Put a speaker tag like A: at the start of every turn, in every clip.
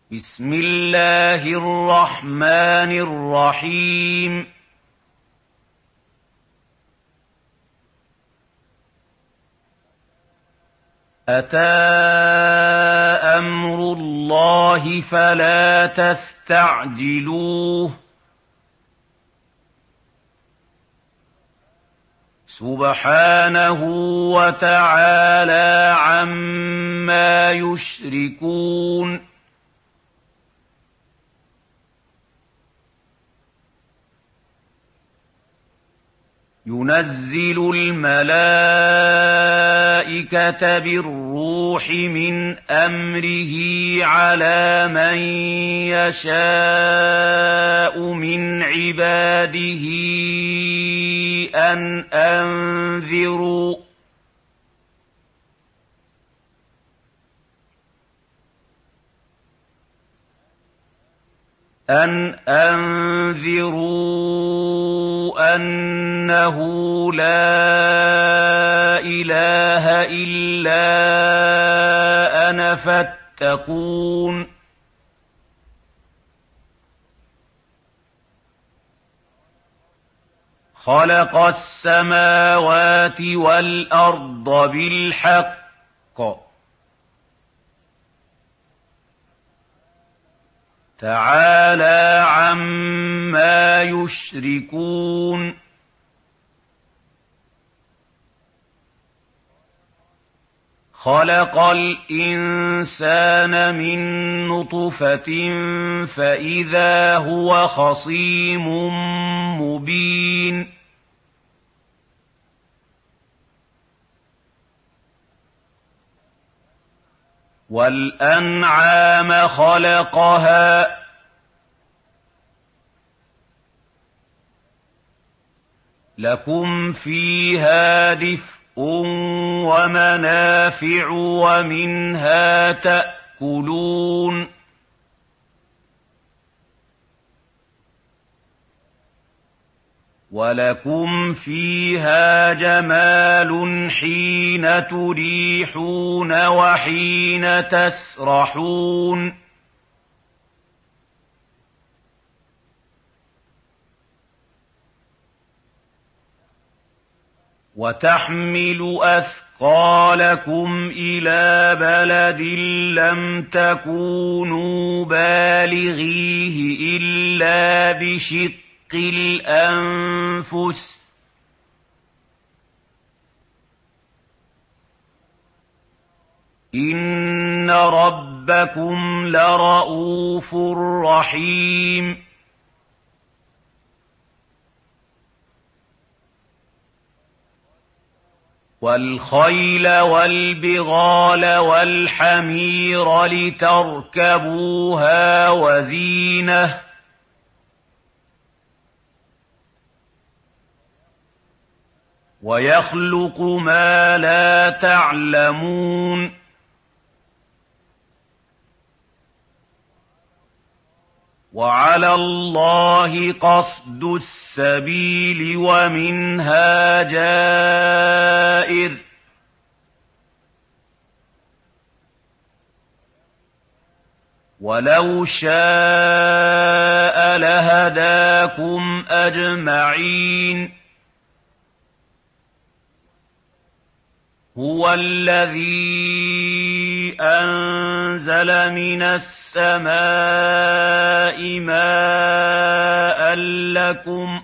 A: بسم الله الرحمن الرحيم. أتى أمر الله فلا تستعجلوه سبحانه وتعالى عما يشركون. ينزل الملائكة بالروح من أمره على من يشاء من عباده أن أنذروا أنه لا إله إلا أنا فاتقون. خلق السماوات والأرض بالحق تعالى عما يشركون. خلق الإنسان من نطفة فإذا هو خصيم مبين. والأنعام خلقها لكم فيها دفء ومنافع ومنها تأكلون. ولكم فيها جمال حين تريحون وحين تسرحون. وتحمل أثقالكم إلى بلد لم تكونوا بالغيه إلا بشق الأنفس إن ربكم لرءوف رحيم. والخيل والبغال والحمير لتركبوها وزينة ويخلق ما لا تعلمون. وعلى الله قصد السبيل ومنها جائر. ولو شاء لهداكم أجمعين. هو الذي أنزل من السماء ماء لكم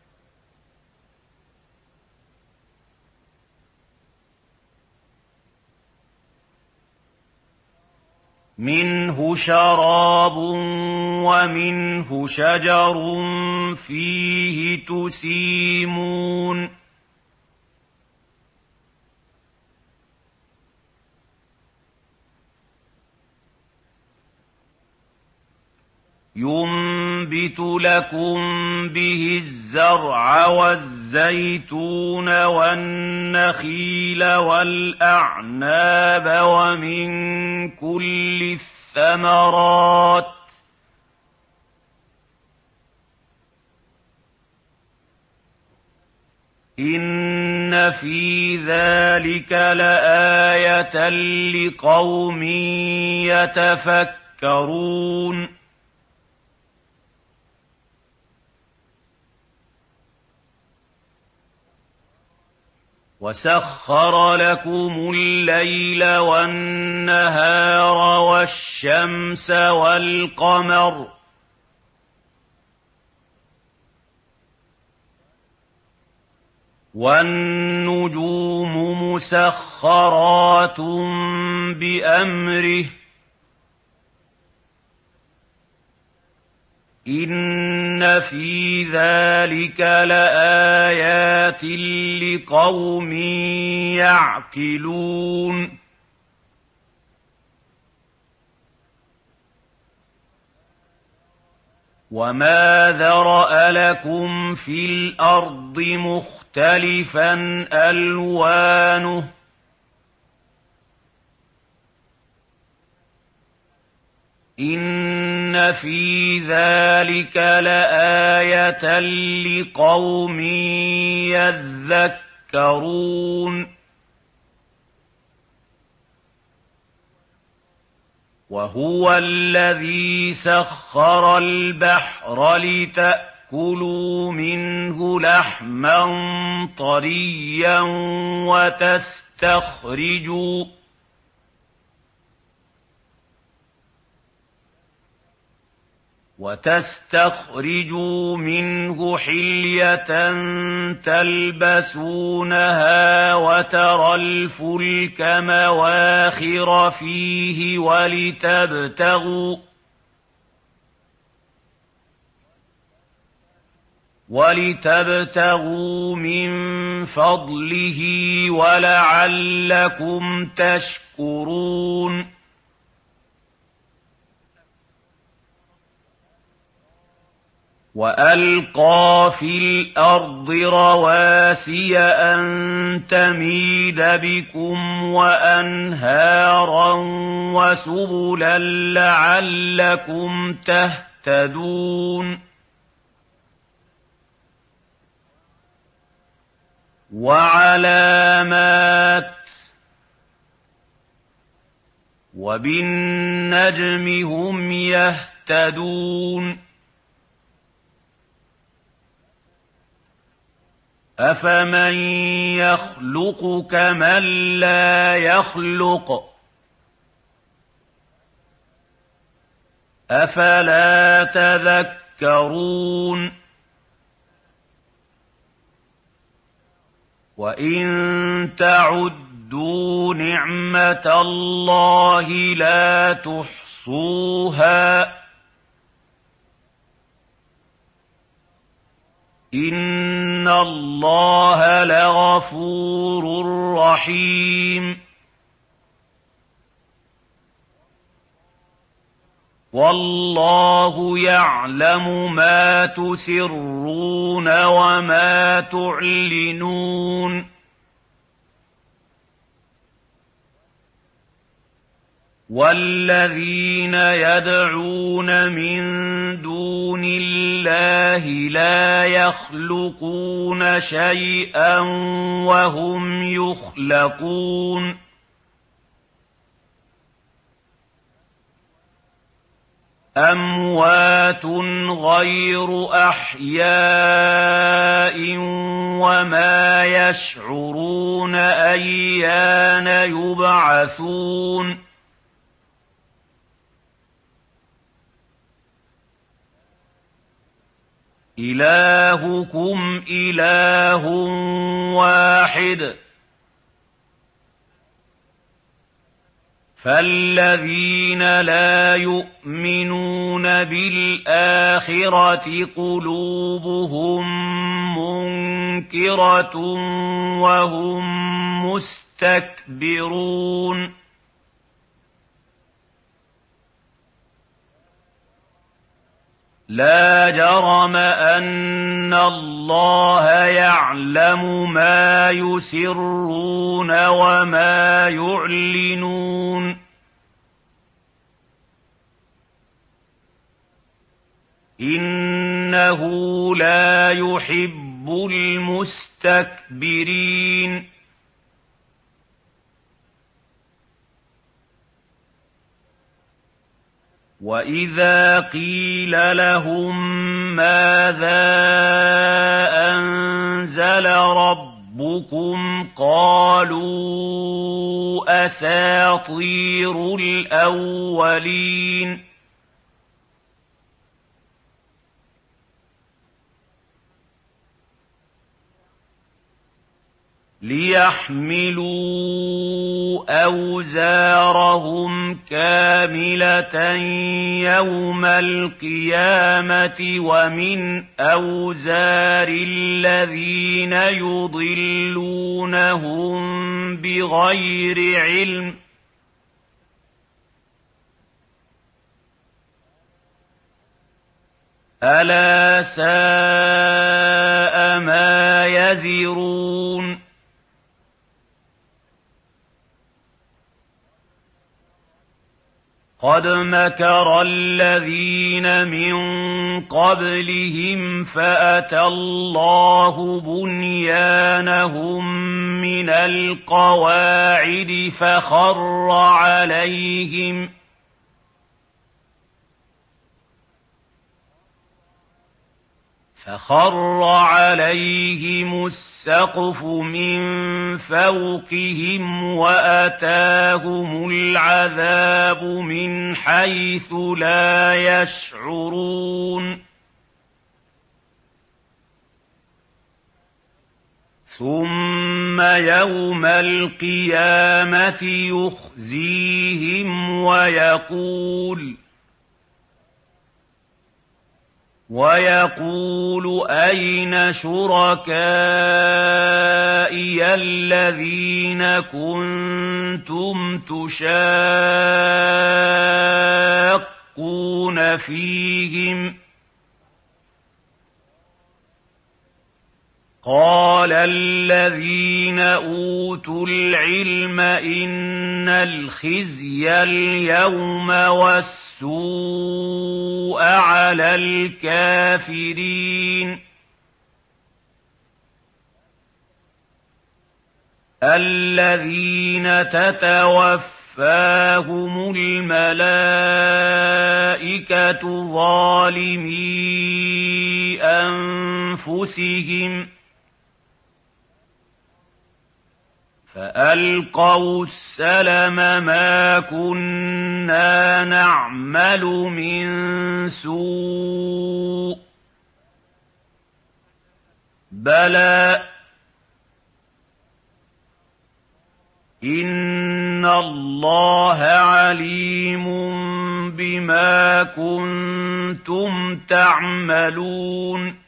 A: منه شراب ومنه شجر فيه تسيمون. ينبت لكم به الزرع والزيتون والنخيل والأعناب ومن كل الثمرات إن في ذلك لآية لقوم تذكرون وسخر لكم الليل والنهار والشمس والقمر والنجوم مسخرات بأمره إن في ذلك لآيات لقوم يعقلون وما ذرأ لكم في الأرض مختلفا ألوانه إن في ذلك لآية لقوم يذكرون وهو الذي سخر البحر لتأكلوا منه لحما طريا وتستخرجوا منه حلية تلبسونها وترى الفلك مواخر فيه ولتبتغوا من فضله ولعلكم تشكرون وألقى في الأرض رواسي أن تميد بكم وأنهارا وسبلا لعلكم تهتدون وعلامات وبالنجم هم يهتدون أفمن يخلق كمن لا يخلق أفلا تذكرون وإن تعدوا نعمة الله لا تحصوها إن الله لغفور رحيم والله يعلم ما تسرون وما تعلنون والذين يدعون من دون الله لا يخلقون شيئا وهم يخلقون أموات غير أحياء وما يشعرون أيان يبعثون إلهكم إله واحد فالذين لا يؤمنون بالآخرة قلوبهم منكرة وهم مستكبرون لا جرم أن الله يعلم ما يسرون وما يعلنون إنه لا يحب المستكبرين وَإِذَا قِيلَ لَهُم مَّاذَا أَنزَلَ رَبُّكُمْ قَالُوا أَسَاطِيرُ الْأَوَّلِينَ لِيَحْمِلُوا أَوْزَارَهُمْ كَامِلَةً يَوْمَ الْقِيَامَةِ وَمِنْ أَوْزَارِ الَّذِينَ يُضِلُّونَهُم بِغَيْرِ عِلْمٍ ۗ أَلَا سَاءَ مَا يَزِرُونَ قَدْ مَكَرَ الَّذِينَ مِن قَبْلِهِمْ فَأَتَى اللَّهُ بُنْيَانَهُم مِّنَ الْقَوَاعِدِ فَخَرَّ عَلَيْهِمُ السَّقْفُ مِن فَوْقِهِمْ وَأَتَاهُمُ الْعَذَابُ مِنْ حَيْثُ لَا يَشْعُرُونَ ثُمَّ يَوْمَ الْقِيَامَةِ يُخْزِيهِمْ وَيَقُولُ أَيْنَ شُرَكَائِيَ الَّذِينَ كُنتُمْ تُشَاقُّونَ فِيهِمْ ۚ قَالَ الَّذِينَ أُوتُوا الْعِلْمَ إِنَّ الْخِزْيَ الْيَوْمَ وَالسُّوءَ عَلَى الْكَافِرِينَ الَّذِينَ تَتَوَفَّاهُمُ الْمَلَائِكَةُ ظَالِمِي أَنفُسِهِمْ فَأَلْقَوْا السَّلَمَ مَا كُنَّا نَعْمَلُ مِن سُوءٍ بَلَىٰ إِنَّ اللَّهَ عَلِيمٌ بِمَا كُنتُمْ تَعْمَلُونَ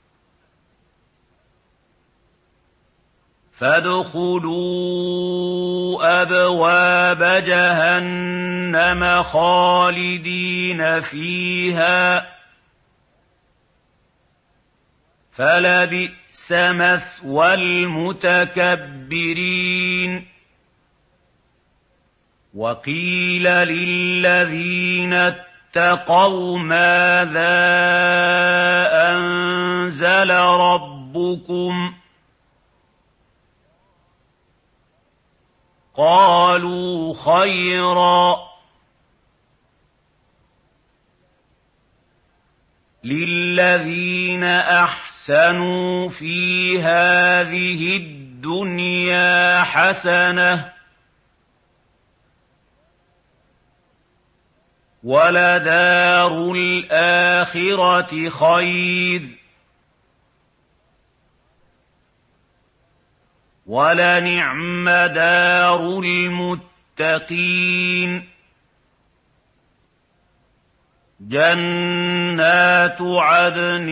A: فَادْخُلُوا أَبْوَابَ جَهَنَّمَ خَالِدِينَ فِيهَا ۖ فَلَبِئْسَ مَثْوَى الْمُتَكَبِّرِينَ وَقِيلَ لِلَّذِينَ اتَّقَوْا مَاذَا أَنزَلَ رَبُّكُمْ ۚ قَالُوا خَيْرًا ۗ لِلَّذِينَ أَحْسَنُوا فِي هَٰذِهِ الدُّنْيَا حَسَنَةٌ ۚ وَلَدَارُ الْآخِرَةِ خَيْرٌ ۚ وَلَنِعْمَ دَارُ الْمُتَّقِينَ جَنَّاتُ عَدْنٍ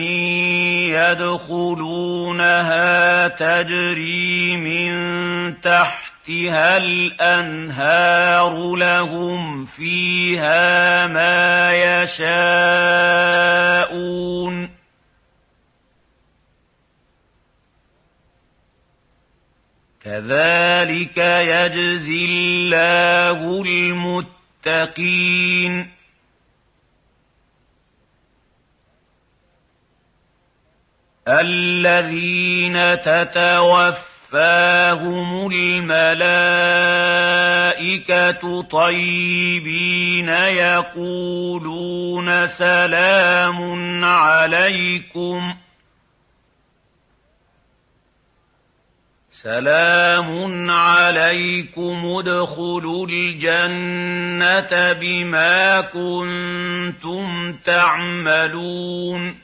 A: يَدْخُلُونَهَا تَجْرِي مِن تَحْتِهَا الْأَنْهَارُ لَهُمْ فِيهَا مَا يَشَاءُونَ ۚ كَذَٰلِكَ يَجْزِي اللَّهُ الْمُتَّقِينَ الَّذِينَ تَتَوَفَّاهُمُ الْمَلَائِكَةُ الْمَلَائِكَةُ طَيِّبِينَ يَقُولُونَ سَلَامٌ عَلَيْكُمُ ادْخُلُوا الْجَنَّةَ بِمَا كُنتُمْ تَعْمَلُونَ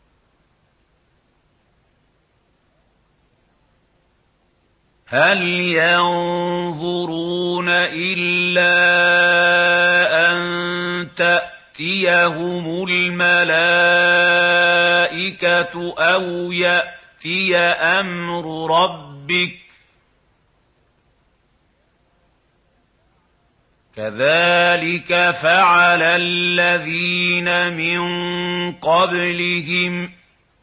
A: هَلْ يَنظُرُونَ إِلَّا أَن تَأْتِيَهُمُ الْمَلَائِكَةُ أَوْ يَأْتِيَ أَمْرُ رَبِّكَ ۚ كَذَٰلِكَ فَعَلَ الَّذِينَ مِن قَبْلِهِمْ ۚ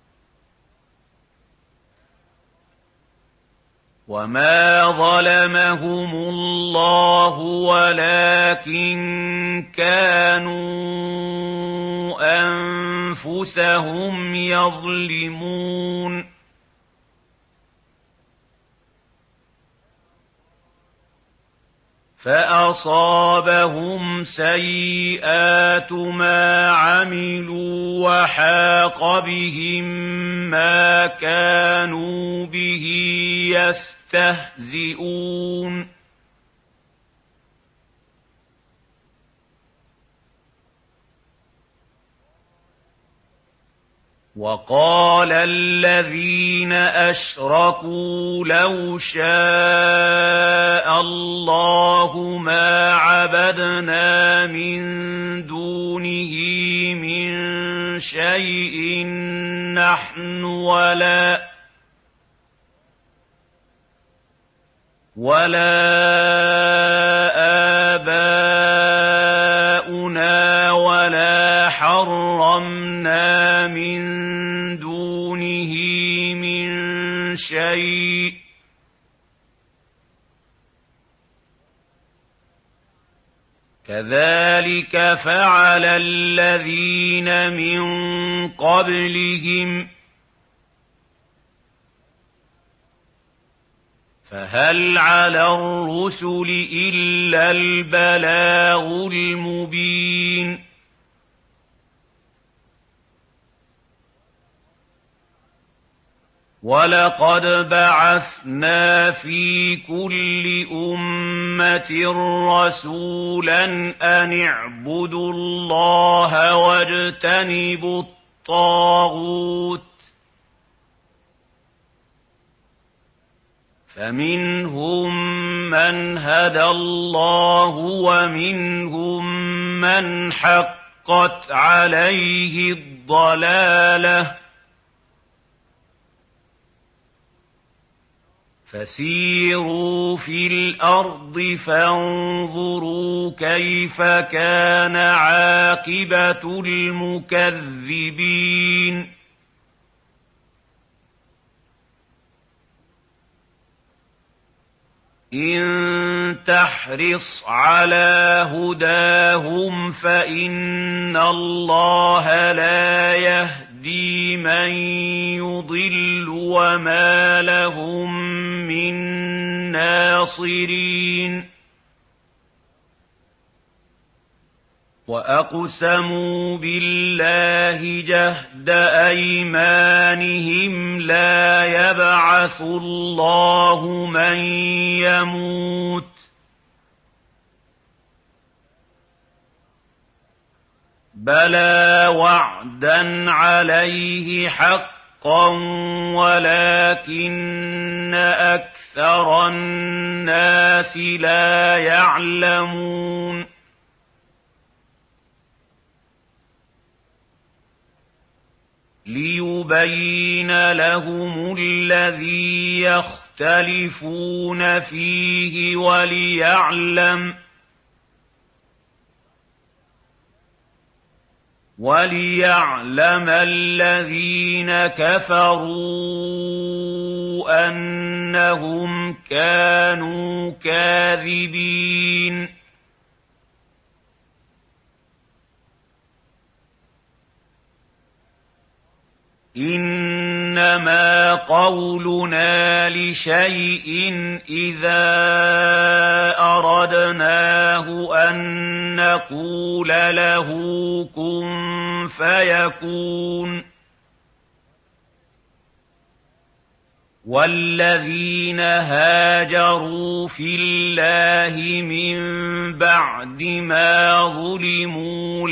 A: وَمَا ظَلَمَهُمُ اللَّهُ وَلَٰكِن كَانُوا أَنفُسَهُمْ يَظْلِمُونَ فَأَصَابَهُمْ سَيِّئَاتُ مَا عَمِلُوا وَحَاقَ بِهِم مَّا كَانُوا بِهِ يَسْتَهْزِئُونَ وَقَالَ الَّذِينَ أَشْرَكُوا لَوْ شَاءَ اللَّهُ مَا عَبَدْنَا مِن دُونِهِ مِن شَيْءٍ نَّحْنُ وَلَا آبَاؤُنَا وَلَا حَرَّمْنَا مِن دُونِهِ مِن شَيْءٍ ۚ كَذَٰلِكَ فَعَلَ الَّذِينَ مِن قَبْلِهِمْ ۚ فَهَلْ عَلَى الرُّسُلِ إِلَّا الْبَلَاغُ الْمُبِينُ وَلَقَدْ بَعَثْنَا فِي كُلِّ أُمَّةٍ رَّسُولًا أَنِ اعْبُدُوا اللَّهَ وَاجْتَنِبُوا الطَّاغُوتَ ۖ فَمِنْهُم مَّنْ هَدَى اللَّهُ وَمِنْهُم مَّنْ حَقَّتْ عَلَيْهِ الضَّلَالَةُ ۚ فَسِيرُوا فِي الْأَرْضِ فَانظُرُوا كَيْفَ كَانَ عَاقِبَةُ الْمُكَذِّبِينَ إِن تَحْرِصْ عَلَىٰ هُدَاهُمْ فَإِنَّ اللَّهَ لَا يَهْدِي مَن يُضِلُّ وَمَا لَهُم مِّن نَّاصِرِينَ وَأَقْسَمُوا بِاللَّهِ جَهْدَ أَيْمَانِهِمْ لَا يَبْعَثُ اللَّهُ مَن يَمُوتُ ۚ بَلَىٰ وَعْدًا عَلَيْهِ حَقًّا وَلَٰكِنَّ أَكْثَرَ النَّاسِ لَا يَعْلَمُونَ لِيُبَيِّنَ لَهُمُ الَّذِي يَخْتَلِفُونَ فِيهِ وَلِيَعْلَمَ الَّذِينَ كَفَرُوا أَنَّهُمْ كَانُوا كَاذِبِينَ إِنَّ إنما قولنا لشيء إذا أردناه أن نقول له كن فيكون والذين هاجروا في الله من بعد ما ظلموا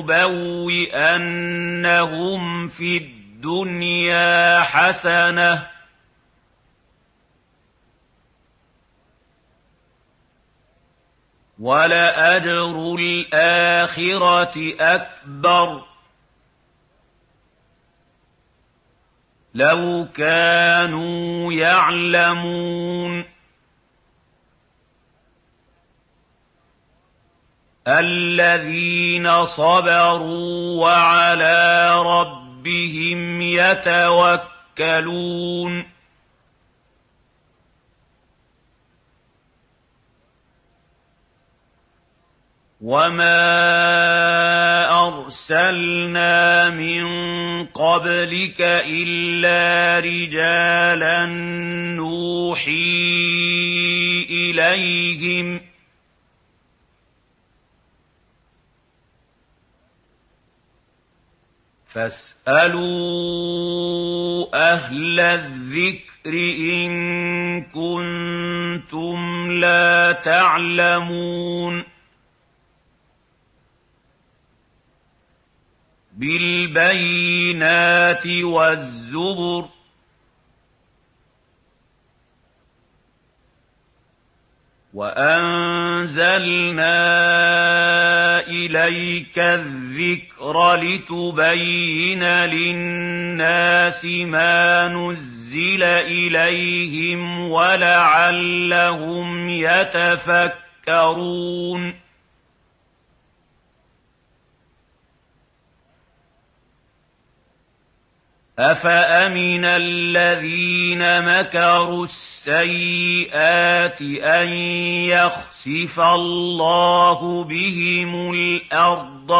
A: لنبوئنهم في الدنيا حسنة ولأجر الآخرة أكبر لو كانوا يعلمون الذين صبروا وعلى ربهم يتوكلون وما أرسلنا من قبلك إلا رجالا نوحي إليهم فاسألوا أهل الذكر إن كنتم لا تعلمون بالبينات والزبر وأنزلنا إليك الذكر لتبين للناس ما نزل إليهم ولعلهم يتفكرون أفأمن الذين مكروا السيئات أن يخسف الله بهم الأرض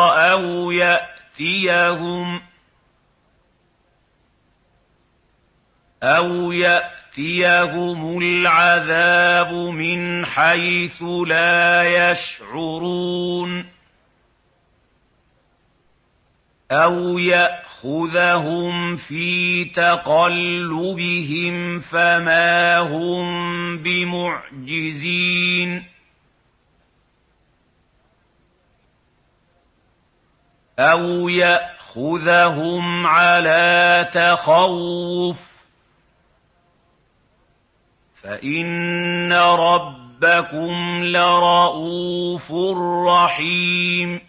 A: أو يأتيهم العذاب من حيث لا يشعرون أو يأخذهم في تقلبهم فما هم بمعجزين أو يأخذهم على تخوف فإن ربكم لرءوف رحيم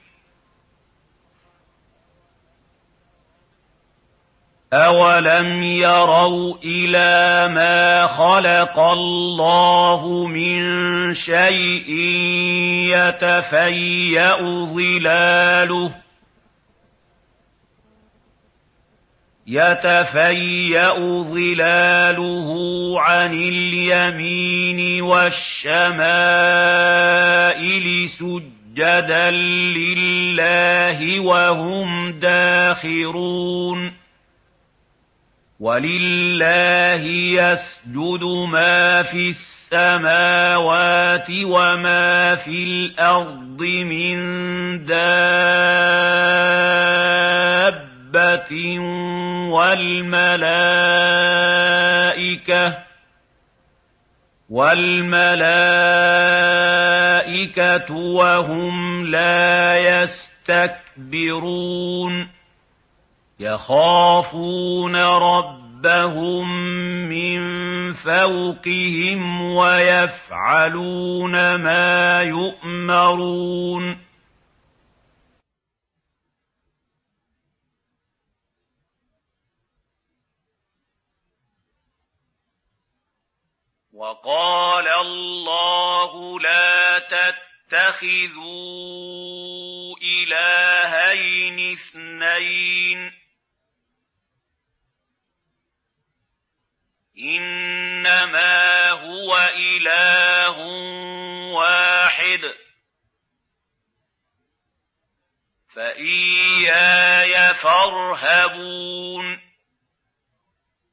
A: أَوَلَمْ يَرَوْا إِلَىٰ مَا خَلَقَ اللَّهُ مِن شَيْءٍ يَتَفَيَّأُ ظِلَالُهُ عَنِ الْيَمِينِ وَالشَّمَائِلِ سُجَّدًا لِّلَّهِ وَهُمْ دَاخِرُونَ وَلِلَّهِ يَسْجُدُ مَا فِي السَّمَاوَاتِ وَمَا فِي الْأَرْضِ مِن دَابَّةٍ وَالْمَلَائِكَةُ وَهُمْ لَا يَسْتَكْبِرُونَ يَخَافُونَ رَبَّهُم مِّن فَوْقِهِمْ وَيَفْعَلُونَ مَا يُؤْمَرُونَ وَقَالَ اللَّهُ لَا تَتَّخِذُوا إِلَٰهَيْنِ اثْنَيْنِ إِنَّمَا هُوَ إِلَٰهٌ وَاحِدٌ فَإِيَّايَ فَارْهَبُونِ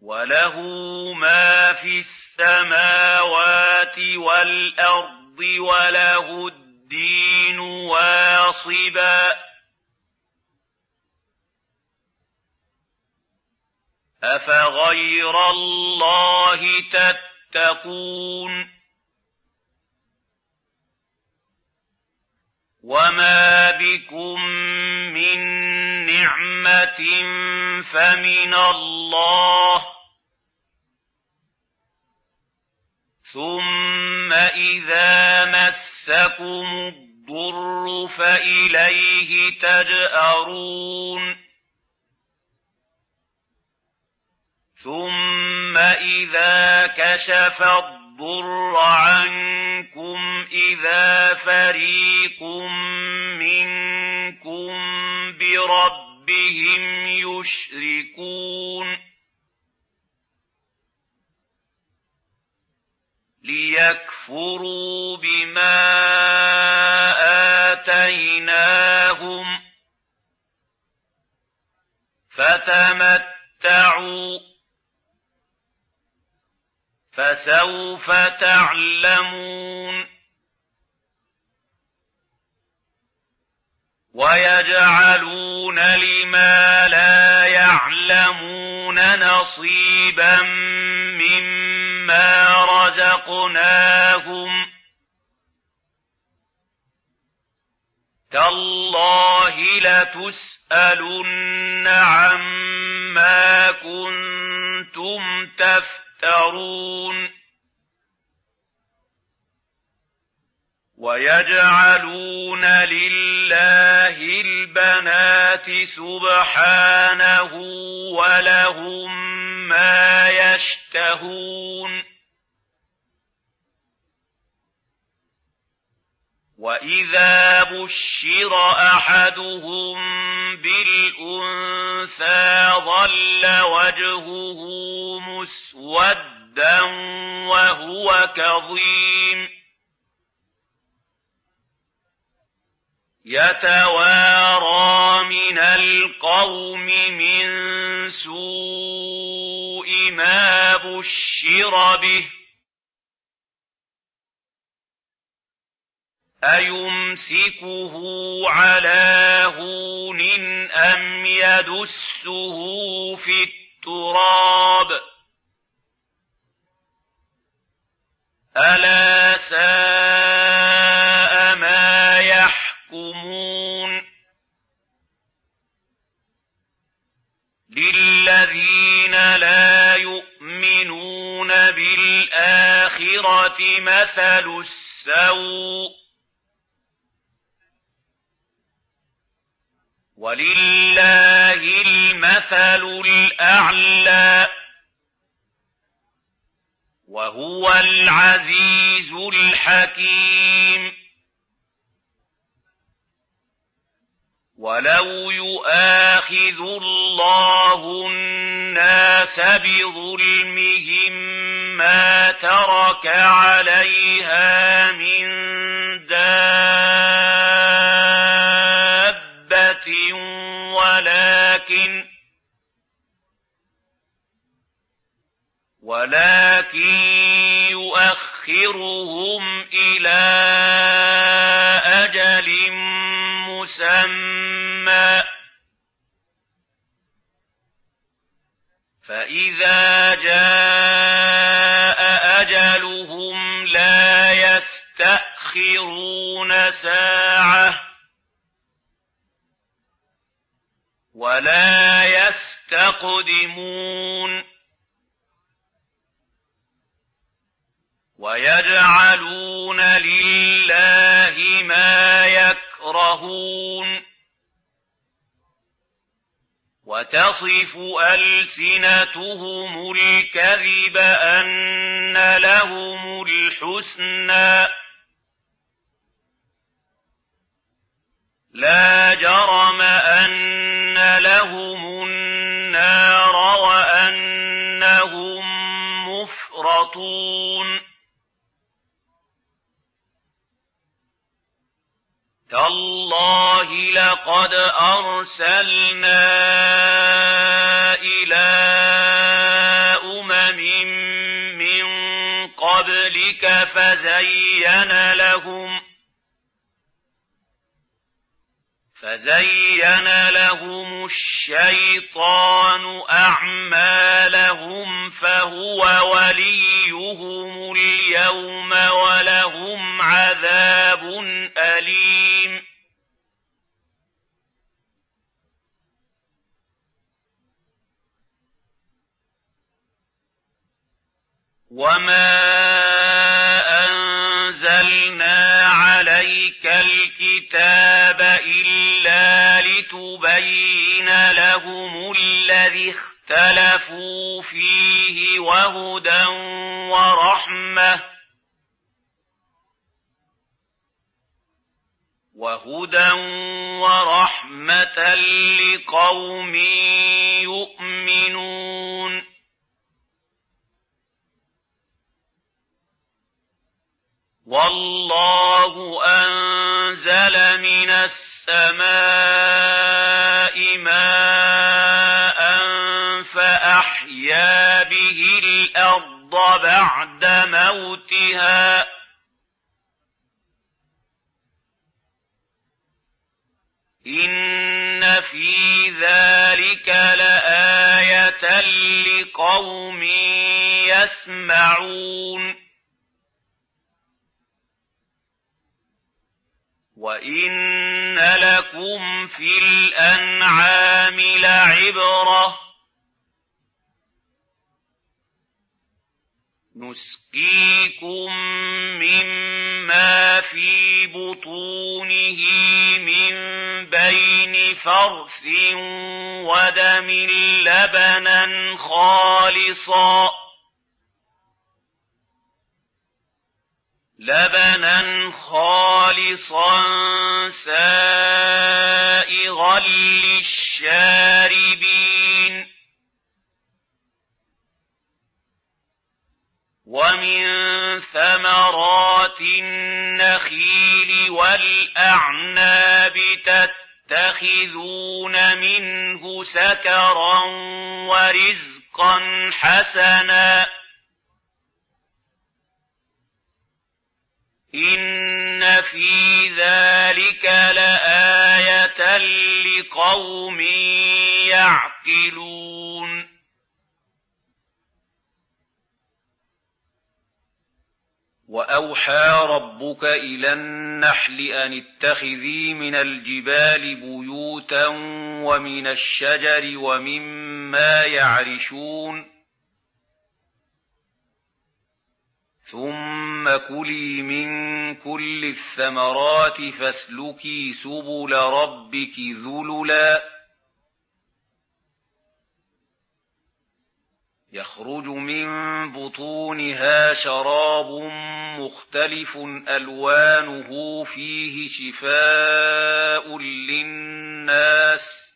A: وله ما في السماوات والأرض وله الدين واصبا أفغير الله تتقون وما بكم من نعمة فمن الله ثم إذا مسكم الضر فإليه تجأرون ثم إذا كشف الضر عنكم إذا فريق منكم بربهم يشركون ليكفروا بما آتيناهم فتمتعوا فسوف تعلمون ويجعلون لما لا يعلمون نصيبا مما رزقناهم تالله لتسألن عما كنتم تفترون ويجعلون لله البنات سبحانه ولهم ما يشتهون وإذا بشر أحدهم بالأنثى ظل وجهه مسودا وهو كظيم يتوارى من القوم من سوء ما بشر به أيمسكه على هون أم يدسه في التراب ألا ساء ما يحكمون للذين لا يؤمنون بالآخرة مثل السوء ولله المثل الأعلى وهو العزيز الحكيم ولو يؤاخذ الله الناس بظلمهم ما ترك عليها من دابة ولكن يؤخرهم إلى أجل مسمى فإذا جاء أجلهم لا يستأخرون ساعة ولا يستقدمون ويجعلون لله ما يكرهون وتصف ألسنتهم الكذب أن لهم الحسنى لا جرم أن لهم النار وأنهم مفرطون تالله لقد أرسلنا إلى ذلك فزين لهم الشيطان أعمالهم فهو وليهم اليوم ولهم عذاب أليم وما أنزلنا عليك الكتاب إلا لتبين لهم الذي اختلفوا فيه وهدى ورحمة لقوم يؤمنون والله أنزل من السماء ماء فأحيا به الأرض بعد موتها إن في ذلك لآية لقوم يسمعون وَإِنَّ لَكُمْ فِي الْأَنْعَامِ لَعِبْرَةً نُسْقِيكُم مِّمَّا فِي بُطُونِهِ مِن بَيْنِ فَرْثٍ وَدَمٍ لَبَنًا خَالِصًا سَائِغًا لِّلشَّارِبِينَ وَمِن ثَمَرَاتِ النَّخِيلِ وَالْأَعْنَابِ تَتَّخِذُونَ مِنْهُ سَكَرًا وَرِزْقًا حَسَنًا إِنَّ فِي ذَلِكَ لَآيَةً لِقَوْمٍ يَعْقِلُونَ وَأَوْحَىٰ رَبُّكَ إِلَى النَّحْلِ أَنِ اتَّخِذِي مِنَ الْجِبَالِ بُيُوتًا وَمِنَ الشَّجَرِ وَمِمَّا يَعْرِشُونَ ثُمَّ كُلِي مِن كُلِّ الثَّمَرَاتِ فَاسْلُكِي سُبُلَ رَبِّكِ ذُلُلًا يَخْرُجُ مِن بُطُونِهَا شَرَابٌ مُّخْتَلِفٌ أَلْوَانُهُ فِيهِ شِفَاءٌ لِّلنَّاسِ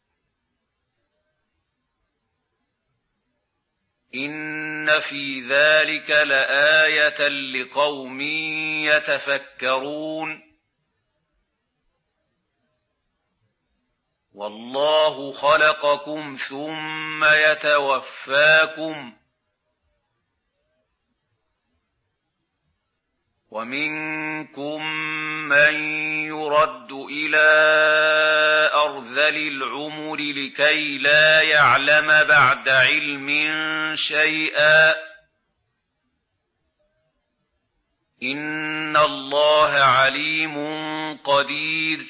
A: إِنَّ فِي ذَلِكَ لَآيَةً لِقَوْمٍ يَتَفَكَّرُونَ وَاللَّهُ خَلَقَكُمْ ثُمَّ يَتَوَفَّاكُمْ وَمِنكُم مَّن يُرَدُّ إِلَىٰ أَرْذَلِ الْعُمُرِ لِكَيْ لَا يَعْلَمَ بَعْدَ عِلْمٍ شَيْئًا إِنَّ اللَّهَ عَلِيمٌ قَدِيرٌ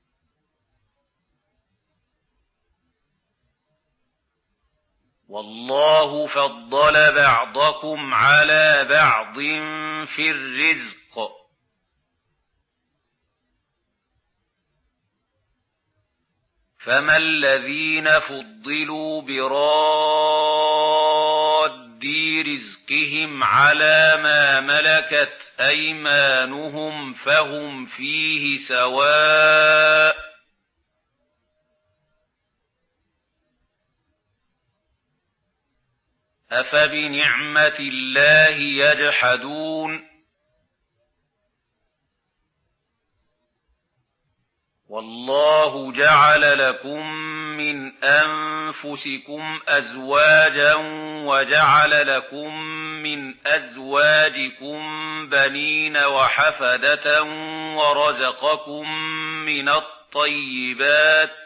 A: وَاللَّهُ فَضَّلَ بَعْضَكُمْ عَلَىٰ بَعْضٍ فِي الرِّزْقِ فَمَا الَّذِينَ فُضِّلُوا بِرَادِّي رِزْقِهِمْ عَلَىٰ مَا مَلَكَتْ أَيْمَانُهُمْ فَهُمْ فِيهِ سَوَاءٌ أَفَبِنِعْمَةِ اللَّهِ يَجْحَدُونَ وَاللَّهُ جَعَلَ لَكُم مِّنْ أَنفُسِكُمْ أَزْوَاجًا وَجَعَلَ لَكُم مِّنْ أَزْوَاجِكُم بَنِينَ وَحَفَدَةً وَرَزَقَكُم مِّنَ الطَّيِّبَاتِ ۚ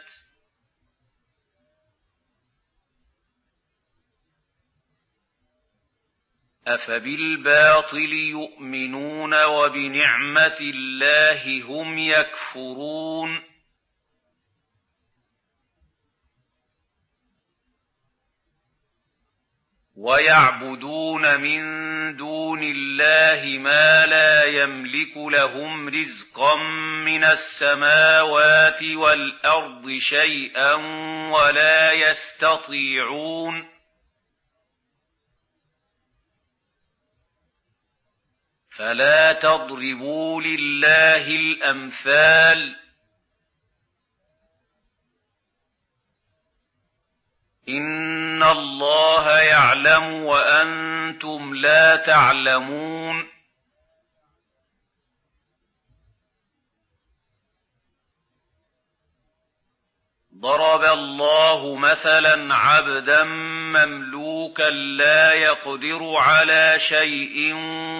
A: أَفَبِالْبَاطِلِ يُؤْمِنُونَ وَبِنِعْمَةِ اللَّهِ هُمْ يَكْفُرُونَ وَيَعْبُدُونَ مِن دُونِ اللَّهِ مَا لَا يَمْلِكُ لَهُمْ رِزْقًا مِّنَ السَّمَاوَاتِ وَالْأَرْضِ شَيْئًا وَلَا يَسْتَطِيعُونَ فَلَا تَضْرِبُوا لِلَّهِ الْأَمْثَالَ ۚ إِنَّ اللَّهَ يَعْلَمُ وَأَنتُمْ لَا تَعْلَمُونَ ضَرَبَ اللَّهُ مَثَلًا عَبْدًا مَّمْلُوكًا لَّا يَقْدِرُ عَلَىٰ شَيْءٍ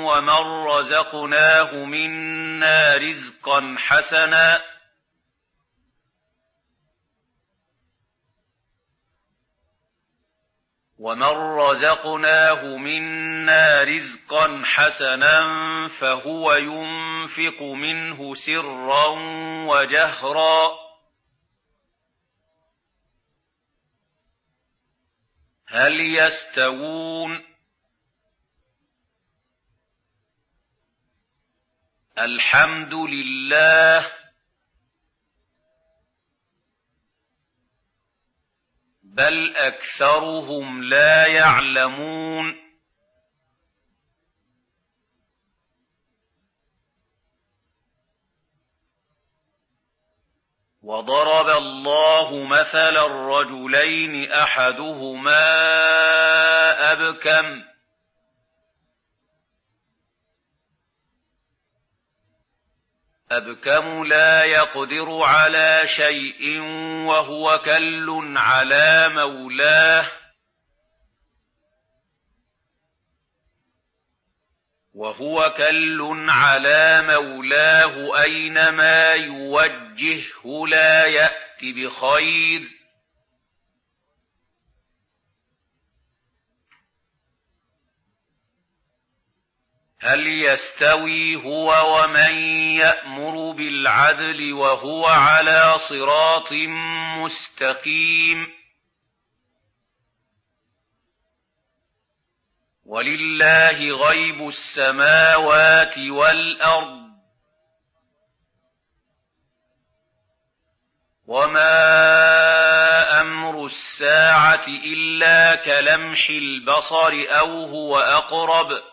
A: وَمَن رَّزَقْنَاهُ مِنَّا رِزْقًا حَسَنًا فَهُوَ يُنفِقُ مِنْهُ سِرًّا وَجَهْرًا ۖ هَلْ يَسْتَوُونَ ۚ الْحَمْدُ لِلَّهِ ۚ بَلْ أَكْثَرُهُمْ لَا يَعْلَمُونَ وَضَرَبَ اللَّهُ مَثَلًا رَّجُلَيْنِ أَحَدُهُمَا أَبْكَمُ لَا يَقْدِرُ عَلَىٰ شَيْءٍ وَهُوَ كَلٌّ عَلَىٰ مَوْلَاهُ أَيْنَمَا يُوَجِّههُّ لَا يَأْتِ بِخَيْرٍ ۖ هَلْ يَسْتَوِي هُوَ وَمَن يَأْمُرُ بِالْعَدْلِ وَهُوَ عَلَىٰ صِرَاطٍ مُّسْتَقِيمٍ وَلِلَّهِ غَيْبُ السَّمَاوَاتِ وَالْأَرْضِ ۚ وَمَا أَمْرُ السَّاعَةِ إِلَّا كَلَمْحِ الْبَصَرِ أَوْ هُوَ أَقْرَبُ ۚ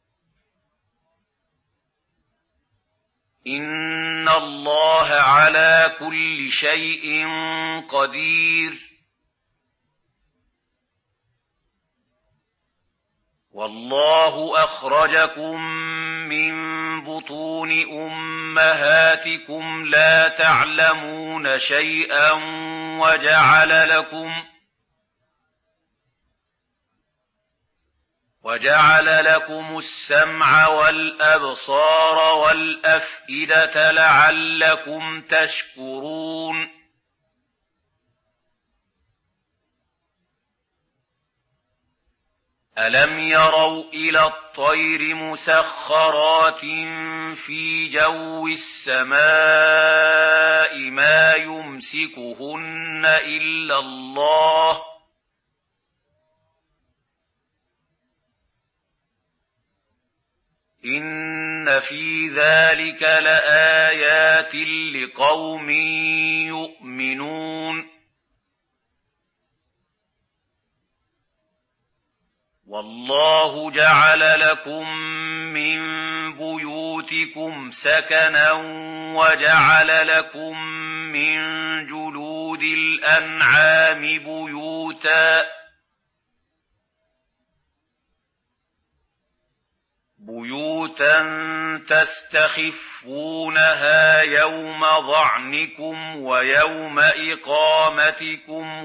A: إِنَّ اللَّهَ عَلَىٰ كُلِّ شَيْءٍ قَدِيرٌ وَاللَّهُ أَخْرَجَكُم مِّن بُطُونِ أُمَّهَاتِكُمْ لَا تَعْلَمُونَ شَيْئًا وَجَعَلَ لَكُمُ السَّمْعَ وَالْأَبْصَارَ وَالْأَفْئِدَةَ لَعَلَّكُمْ تَشْكُرُونَ أَلَمْ يَرَوْا إِلَى الطَّيْرِ مُسَخَّرَاتٍ فِي جَوِّ السَّمَاءِ مَا يُمْسِكُهُنَّ إِلَّا اللَّهُ ۗ إِنَّ فِي ذَٰلِكَ لَآيَاتٍ لِّقَوْمٍ يُؤْمِنُونَ وَاللَّهُ جَعَلَ لَكُم مِّن بُيُوتِكُمْ سَكَنًا وَجَعَلَ لَكُم مِّن جُلُودِ الْأَنْعَامِ بُيُوتًا بيوتا تستخفونها يوم ظعنكم ويوم إقامتكم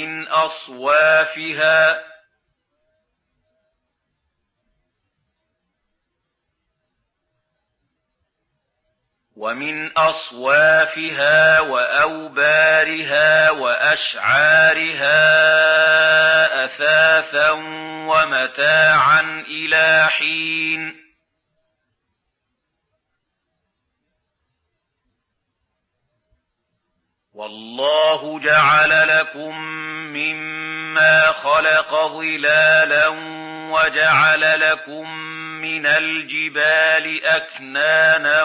A: ومن أصوافها وأوبارها وأشعارها أثاثا ومتاعا إلى حين والله جعل لكم مما خلق ظلالا وجعل لكم من الجبال أكنانا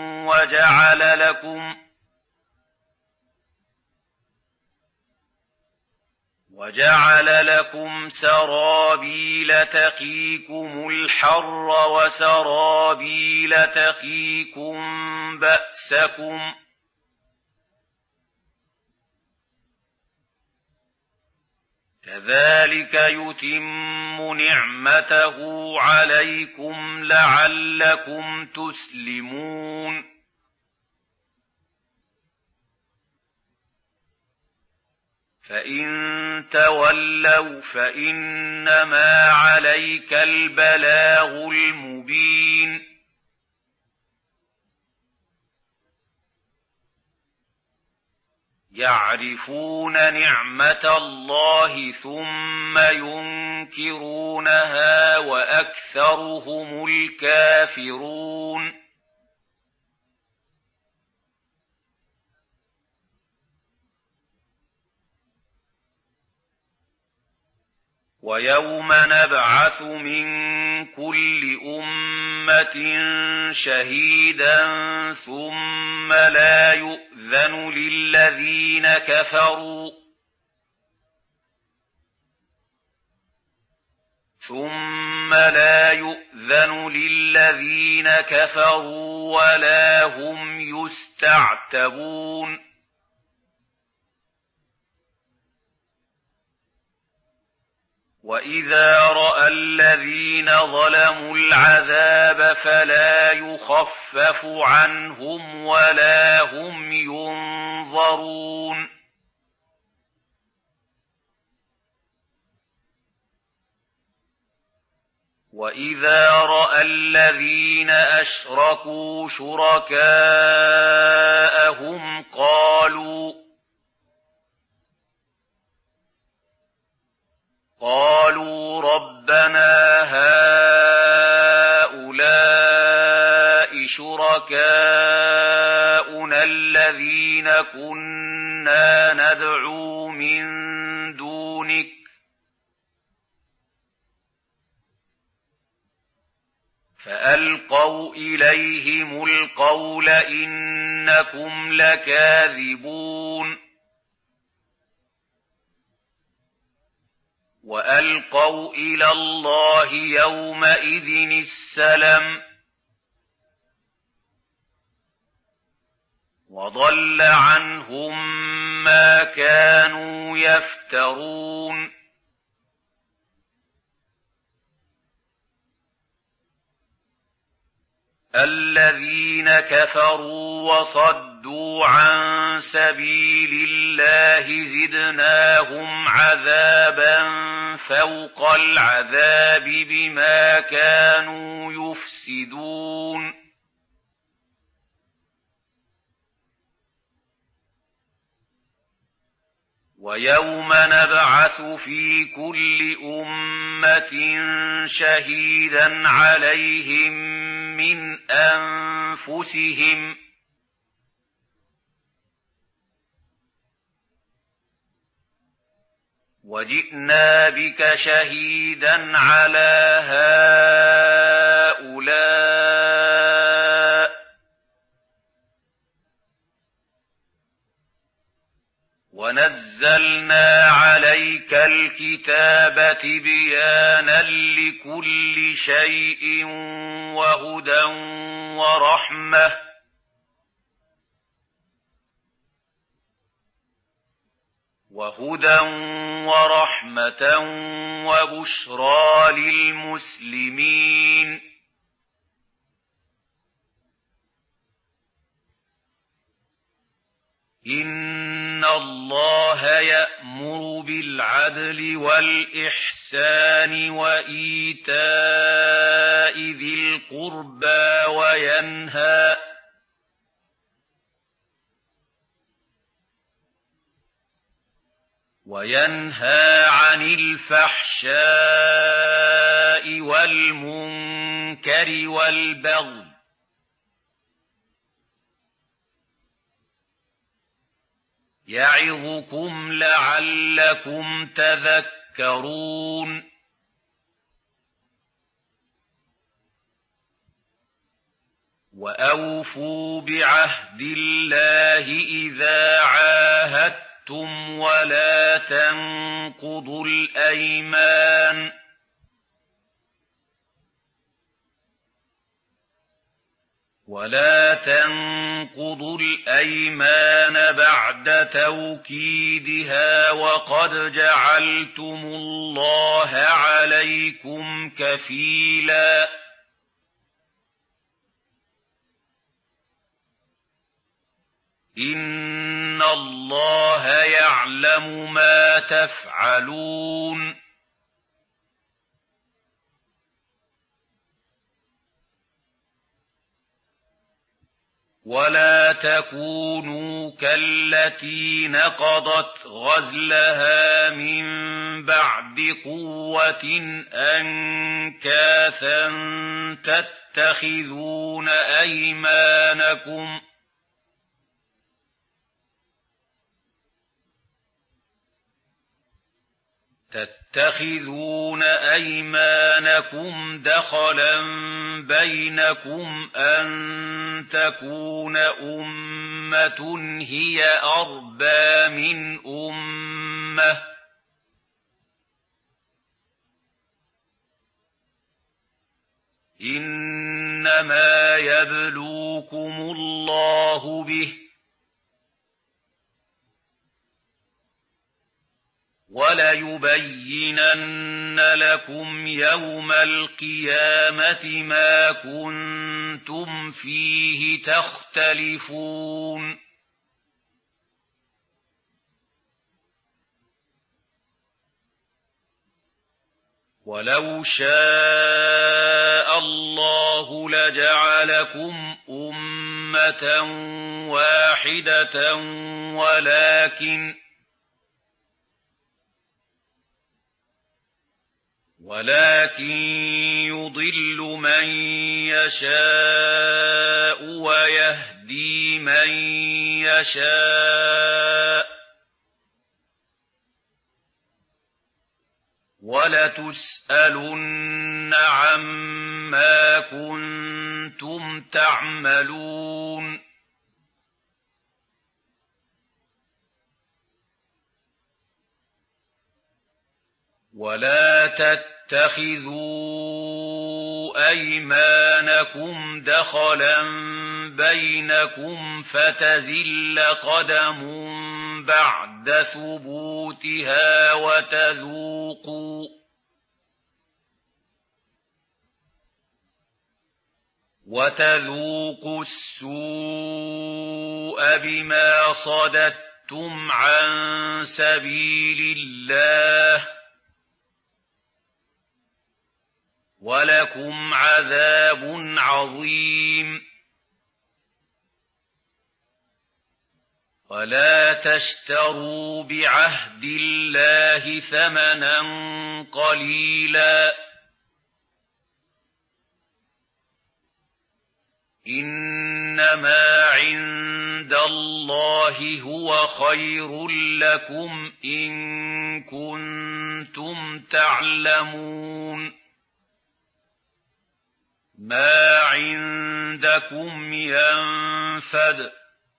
A: وجعل لكم سرابيل تقيكم الحر وسرابيل تقيكم بأسكم كذلك يتم نعمته عليكم لعلكم تسلمون فإن تولوا فإنما عليك البلاغ المبين يعرفون نعمة الله ثم ينكرونها وأكثرهم الكافرون ويوم نبعث من كل أمة شهيدا ثم لا يؤذن للذين كفروا ولا هم يستعتبون وإذا رأى الذين ظلموا العذاب فلا يخفف عنهم ولا هم ينظرون وإذا رأى الذين أشركوا شركاءهم قالوا ربنا هؤلاء شركاؤنا الذين كنا ندعو من دونك فألقوا إليهم القول إنكم لكاذبون وألقوا إلى الله يومئذ السلم وضل عنهم ما كانوا يفترون الذين كفروا وصدوا عن سبيل الله زدناهم عذابا فوق العذاب بما كانوا يفسدون ويوم نبعث في كل أمة شهيدا عليهم من أنفسهم وجئنا بك شهيدا على هؤلاء ونزلنا عليك الكتاب تبيانا لكل شيء وهدى ورحمة وبشرى للمسلمين إِنَّ اللَّهَ يَأْمُرُ بِالْعَدْلِ وَالْإِحْسَانِ وَإِيتَاءِ ذِي الْقُرْبَىٰ وَيَنْهَىٰ عَنِ الْفَحْشَاءِ وَالْمُنكَرِ وَالْبَغْيِ ۚ يَعِظُكُمْ لَعَلَّكُمْ تَذَكَّرُونَ وَأَوْفُوا بِعَهْدِ اللَّهِ إِذَا عَاهَدتُّمْ وَلَا تَنقُضُوا الْأَيْمَانَ بَعْدَ تَوْكِيدِهَا وَقَدْ جَعَلْتُمُ اللَّهَ عَلَيْكُمْ كَفِيلًا إِنَّ اللَّهَ يَعْلَمُ مَا تَفْعَلُونَ وَلَا تَكُونُوا كَالَّتِي نَقَضَتْ غَزْلَهَا مِن بَعْدِ قُوَّةٍ أَنكَاثًا تَتَّخِذُونَ أَيْمَانَكُمْ دَخَلًا بَيْنَكُمْ أَن تَكُونَ أُمَّةٌ هِيَ أَرْبَىٰ مِنْ أُمَّةٍ ۚ إِنَّمَا يَبْلُوكُمُ اللَّهُ بِهِ ۚ وَلَيُبَيِّنَنَّ لَكُمْ يَوْمَ الْقِيَامَةِ مَا كُنتُمْ فِيهِ تَخْتَلِفُونَ وَلَوْ شَاءَ اللَّهُ لَجَعَلَكُمْ أُمَّةً وَاحِدَةً ولكن يضل من يشاء ويهدي من يشاء وَلَتُسْأَلُنَّ عَمَّا كُنتُمْ تَعْمَلُونَ وَلَا تَتَّخِذُوا أَيْمَانَكُمْ دَخَلًا بَيْنَكُمْ فَتَزِلَّ قَدَمٌ بَعْدَ ثُبُوتِهَا وَتَذُوقُوا السُّوءَ بِمَا صَدَدتُّمْ عَن سَبِيلِ اللَّهِ ۖ وَلَكُمْ عَذَابٌ عَظِيمٌ وَلَا تَشْتَرُوا بِعَهْدِ اللَّهِ ثَمَنًا قَلِيلًا ۚ إِنَّمَا عِندَ اللَّهِ هُوَ خَيْرٌ لَّكُمْ إِن كُنتُمْ تَعْلَمُونَ مَا عِندَكُمْ يَنفَدُ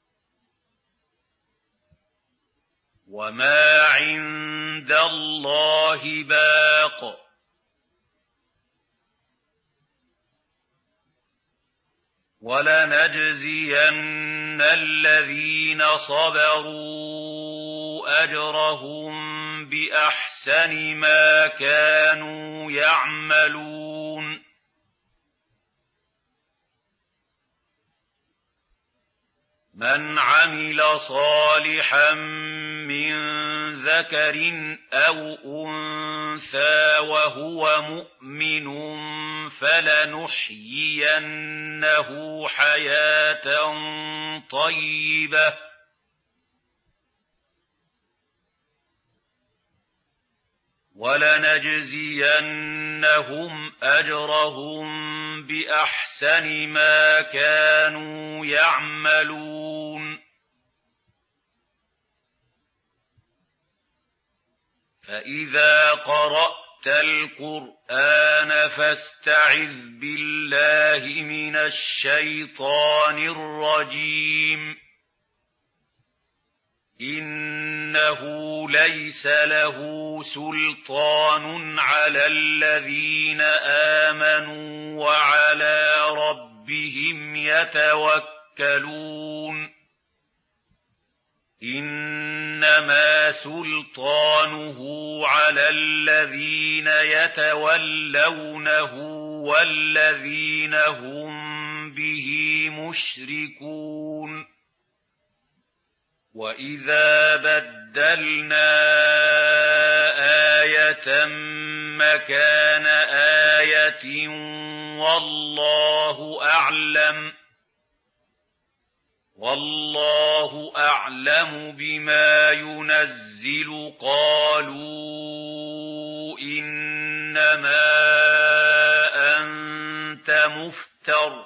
A: وَمَا عِندَ اللَّهِ بَاقٍ ۗ وَلَنَجْزِيَنَّ الَّذِينَ صَبَرُوا أَجْرَهُم بِأَحْسَنِ مَا كَانُوا يَعْمَلُونَ مَنْ عَمِلَ صَالِحًا مِّن ذَكَرٍ أَوْ أُنثَىٰ وَهُوَ مُؤْمِنٌ فَلَنُحْيِيَنَّهُ حَيَاةً طَيِّبَةً وَلَنَجْزِيَنَّهُمْ أَجْرَهُم بِأَحْسَنِ مَا كَانُوا يَعْمَلُونَ فَإِذَا قَرَأْتَ الْقُرْآنَ فَاسْتَعِذْ بِاللَّهِ مِنَ الشَّيْطَانِ الرَّجِيمِ إِنَّهُ لَيْسَ لَهُ سُلْطَانٌ عَلَى الَّذِينَ آمَنُوا وَعَلَىٰ رَبِّهِمْ يَتَوَكَّلُونَ إِنَّمَا سُلْطَانُهُ عَلَى الَّذِينَ يَتَوَلَّوْنَهُ وَالَّذِينَ هُم بِهِ مُشْرِكُونَ وَإِذَا بَدَّلْنَا آيَةً مَّكَانَ آيَةٍ وَاللَّهُ أَعْلَمُ بِمَا يُنَزِّلُ قَالُوا إِنَّمَا أَنتَ مُفْتَرٍ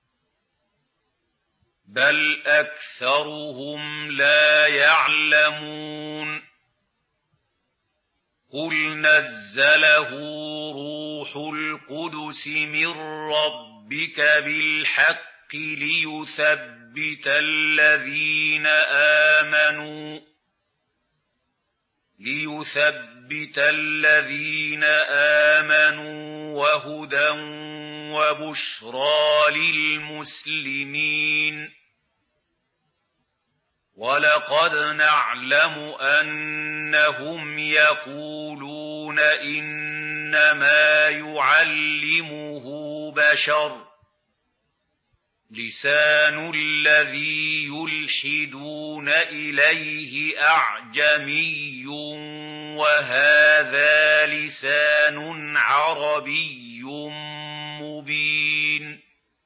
A: بَلْ أَكْثَرُهُمْ لَا يَعْلَمُونَ قُلْ نَزَّلَهُ رُوحُ الْقُدُسِ مِن رَّبِّكَ بِالْحَقِّ لِيُثَبِّتَ الَّذِينَ آمَنُوا وَهُدًى وَبُشْرَىٰ لِلْمُسْلِمِينَ وَلَقَدْ نَعْلَمُ أَنَّهُمْ يَقُولُونَ إِنَّمَا يُعَلِّمُهُ بَشَرٌ ۗ لِّسَانُ الَّذِي يُلْحِدُونَ إِلَيْهِ أَعْجَمِيٌّ وَهَٰذَا لِسَانٌ عَرَبِيٌّ مُّبِينٌ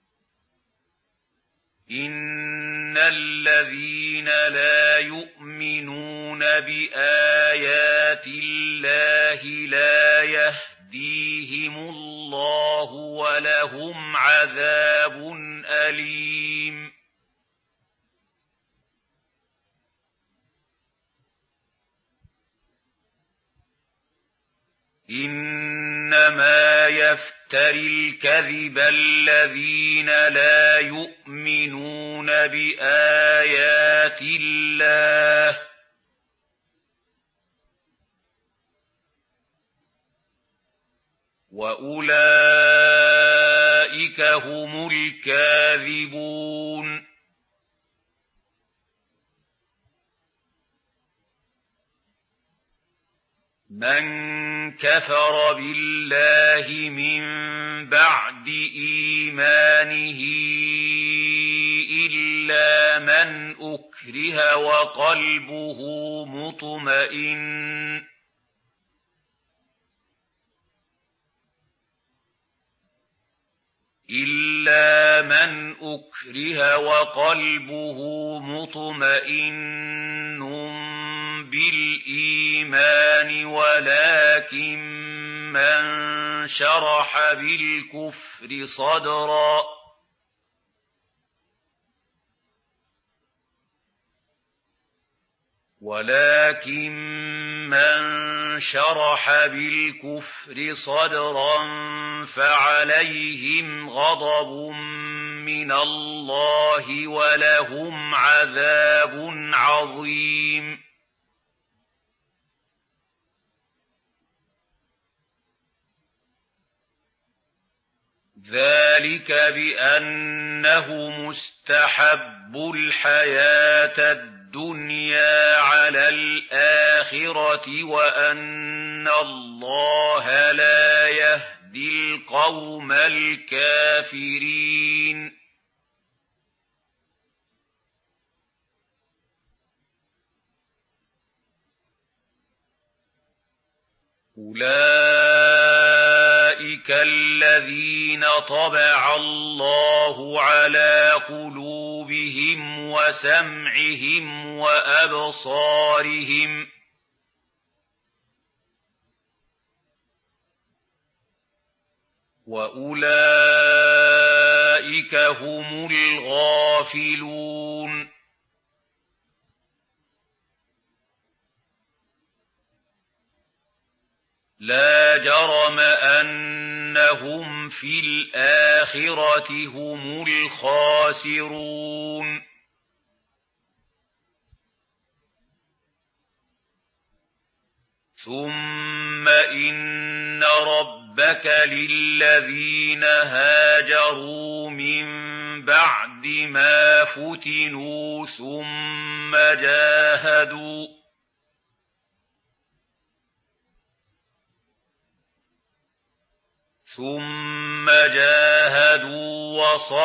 A: إِنَّ الَّذِينَ لَا يُؤْمِنُونَ بِآيَاتِ اللَّهِ لَا يَهْدِيهِمُ اللَّهُ وَلَهُمْ عَذَابٌ أَلِيمٌ إِنَّمَا يَفْتَرِي الْكَذِبَ الَّذِينَ لَا يُؤْمِنُونَ بِآيَاتِ اللَّهِ وَأُولَٰئِكَ هُمُ الْكَاذِبُونَ مَن كَفَرَ بِاللَّهِ مِن بَعْدِ إِيمَانِهِ إِلَّا مَنْ أُكْرِهَ وَقَلْبُهُ مُطْمَئِنٌّ بِالْإِيمَانِ وَلَٰكِن مَّن شَرَحَ بِالْكُفْرِ صَدْرًا فَعَلَيْهِمْ غَضَبٌ مِّنَ اللَّهِ وَلَهُمْ عَذَابٌ عَظِيمٌ ذَٰلِكَ بِأَنَّهُمُ اسْتَحَبُّوا الْحَيَاةَ الدُّنْيَا عَلَى الْآخِرَةِ وَأَنَّ اللَّهَ لَا يَهْدِي الْقَوْمَ الْكَافِرِينَ أولئك الذين طبع الله على قلوبهم وسمعهم وأبصارهم وأولئك هم الغافلون لا جرم أنهم في الآخرة هم الخاسرون ثم إن ربك للذين هاجروا من بعد ما فتنوا ثم جاهدوا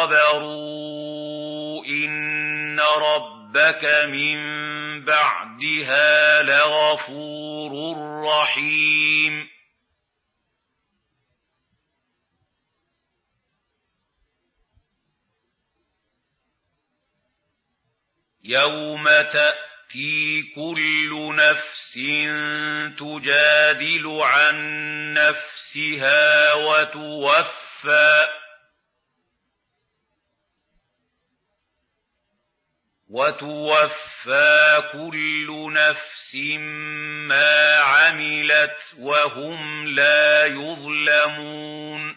A: وصبروا إن ربك من بعدها لغفور رحيم يوم تأتي كل نفس تجادل عن نفسها وتوفى كل نفس ما عملت وهم لا يظلمون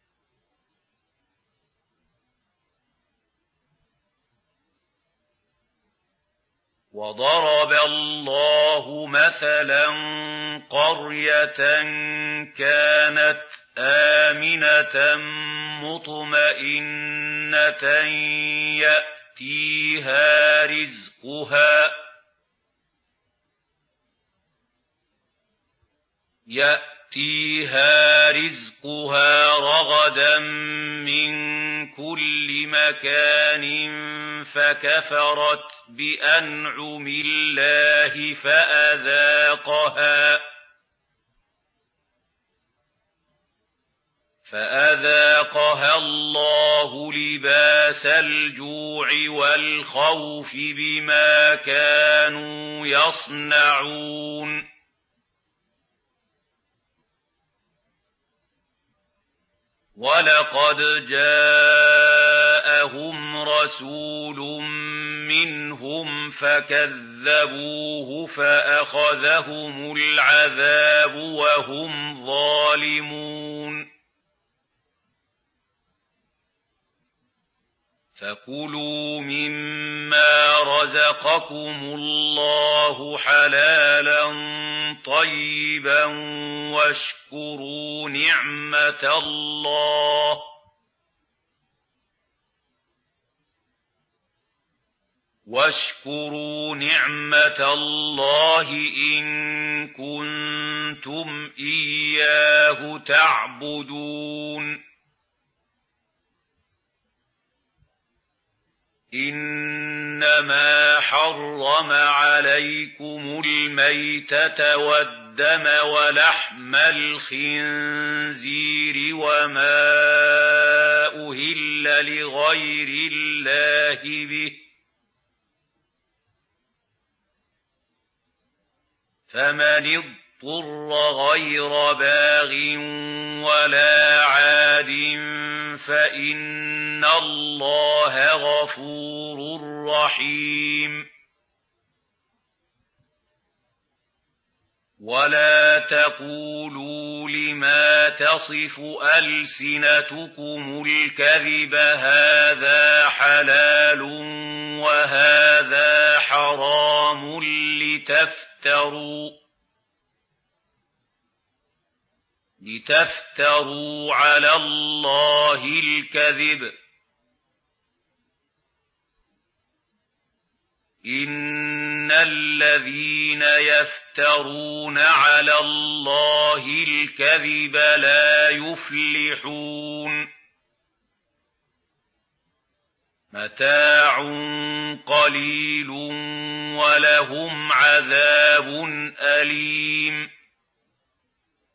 A: وضرب الله مثلا قرية كانت آمنة مطمئنة يأتيها رزقها رغدا من كل مكان فكفرت بأنعم الله فأذاقها الله لباس الجوع والخوف بما كانوا يصنعون ولقد جاءهم رسول منهم فكذبوه فأخذهم العذاب وهم ظالمون فكلوا مما رزقكم الله حلالا طيبا واشكروا نعمة الله إن كنتم إياه تعبدون إنما حرم عليكم الميتة والدم ولحم الخنزير وما أهل لغير الله به فمن اضطر غير باغ ولا عاد فإن الله غفور رحيم ولا تقولوا لما تصف ألسنتكم الكذب هذا حلال وهذا حرام لتفتروا على الله الكذب إن الذين يفترون على الله الكذب لا يفلحون متاع قليل ولهم عذاب أليم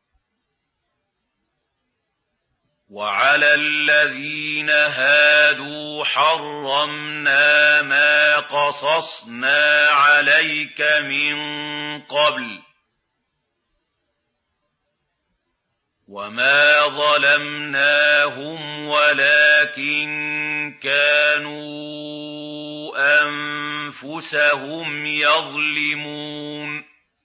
A: وعلى الذين هادوا حرمنا ما قصصنا عليك من قبل وما ظلمناهم ولكن كانوا أنفسهم يظلمون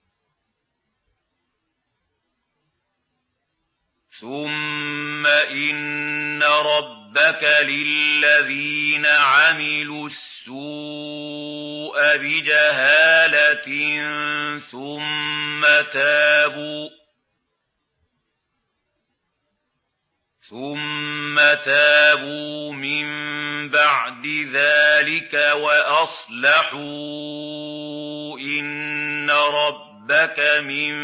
A: ثم إن ربك للذين عملوا السوء بجهالة ثم تابوا من بعد ذلك وأصلحوا إن ربك من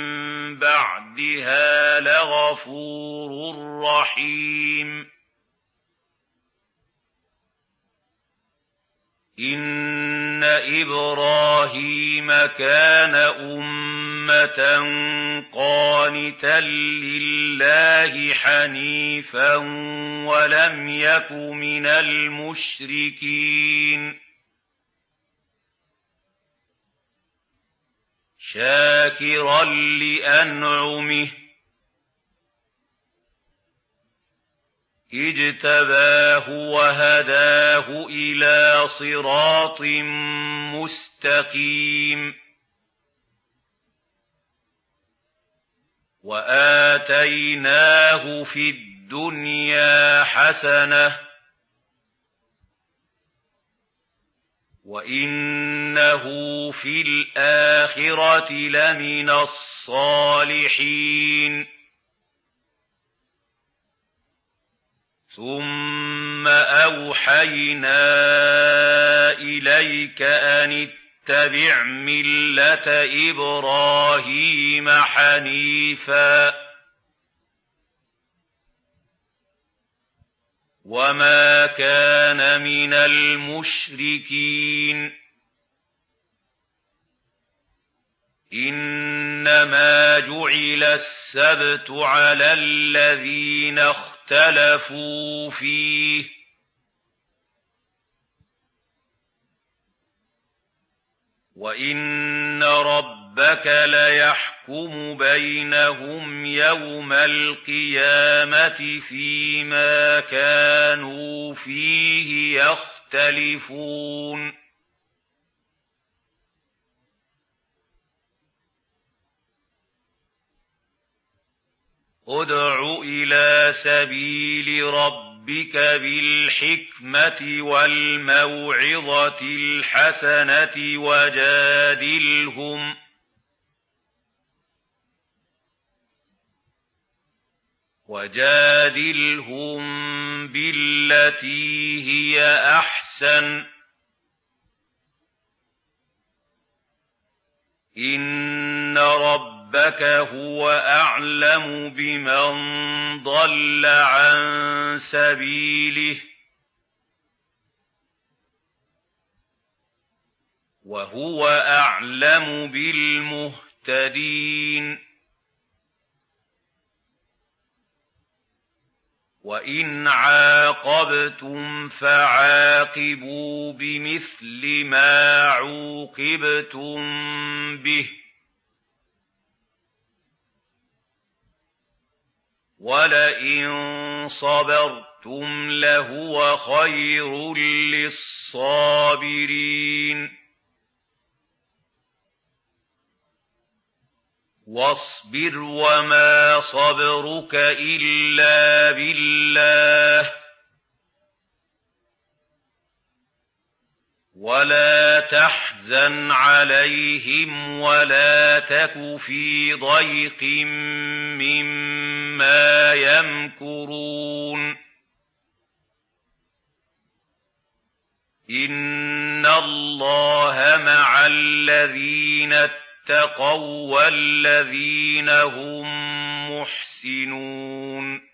A: بعدها لغفور رحيم إن إبراهيم كان أمة قانتا لله حنيفا ولم يك من المشركين شاكرا لأنعمه اجتباه وهداه إلى صراط مستقيم وآتيناه في الدنيا حسنة وإنه في الآخرة لمن الصالحين ثم أوحينا إليك أن اتبع ملة إبراهيم حنيفا وما كان من المشركين إنما جعل السبت على الذين اختلفوا فيه وإن ربك ليحكم بينهم يوم القيامة فيما كانوا فيه يختلفون ادع إلى سبيل ربك بالحكمة والموعظة الحسنة وجادلهم بالتي هي أحسن إن ربك هو أعلم بمن ضل عن سبيله وهو أعلم بالمهتدين وإن عاقبتم فعاقبوا بمثل ما عوقبتم به ولئن صبرتم لهو خير للصابرين واصبر وما صبرك إلا بالله ولا تحزن عليهم ولا تك في ضيق مما يمكرون إن الله مع الذين اتقوا والذين هم محسنون